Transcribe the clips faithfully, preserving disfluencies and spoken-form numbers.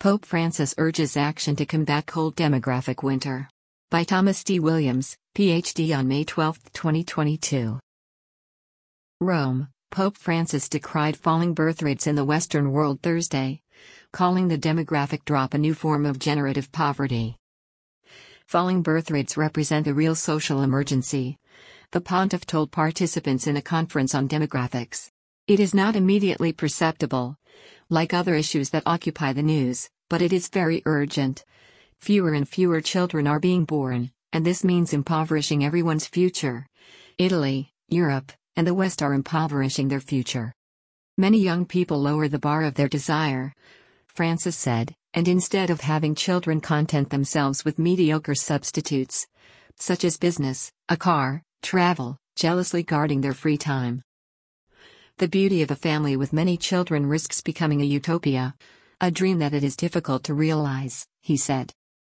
Pope Francis urges action to combat cold demographic winter. By Thomas D. Williams, P H D on May twelfth, twenty twenty-two. Rome, Pope Francis decried falling birth rates in the Western world Thursday, calling the demographic drop a new form of generative poverty. Falling birth rates represent a real social emergency, the pontiff told participants in a conference on demographics. It is not immediately perceptible, like other issues that occupy the news, but it is very urgent. Fewer and fewer children are being born, and this means impoverishing everyone's future. Italy, Europe, and the West are impoverishing their future. Many young people lower the bar of their desire, Francis said, and instead of having children content themselves with mediocre substitutes, such as business, a car, travel, jealously guarding their free time. The beauty of a family with many children risks becoming a utopia, a dream that it is difficult to realize, he said.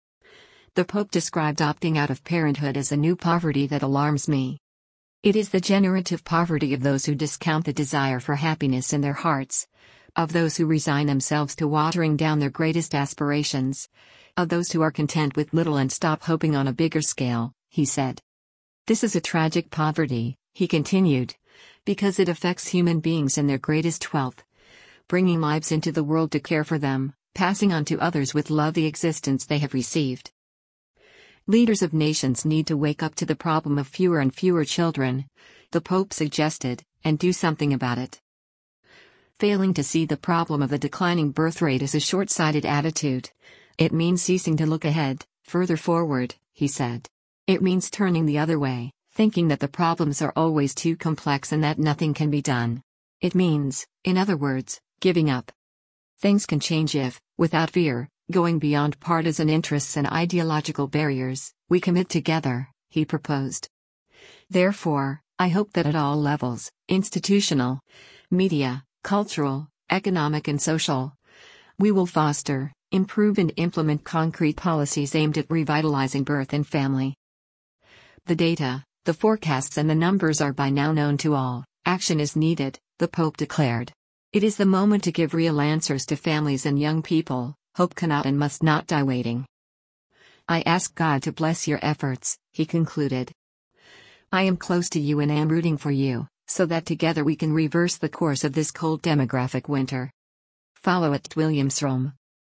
The Pope described opting out of parenthood as a new poverty that alarms me. It is the generative poverty of those who discount the desire for happiness in their hearts, of those who resign themselves to watering down their greatest aspirations, of those who are content with little and stop hoping on a bigger scale, he said. This is a tragic poverty, he continued, because it affects human beings in their greatest wealth, bringing lives into the world to care for them, passing on to others with love the existence they have received. Leaders of nations need to wake up to the problem of fewer and fewer children, the Pope suggested, and do something about it. Failing to see the problem of a declining birth rate is a short-sighted attitude. It means ceasing to look ahead, further forward, he said. It means turning the other way, thinking that the problems are always too complex and that nothing can be done. It means, in other words, giving up. Things can change if, without fear, going beyond partisan interests and ideological barriers, we commit together, he proposed. Therefore, I hope that at all levels, institutional, media, cultural, economic and social, we will foster, improve and implement concrete policies aimed at revitalizing birth and family. The data, the forecasts and the numbers are by now known to all. Action is needed, the Pope declared. It is the moment to give real answers to families and young people. Hope cannot and must not die waiting. I ask God to bless your efforts, he concluded. I am close to you and am rooting for you, so that together we can reverse the course of this cold demographic winter. Follow at Williams Rome.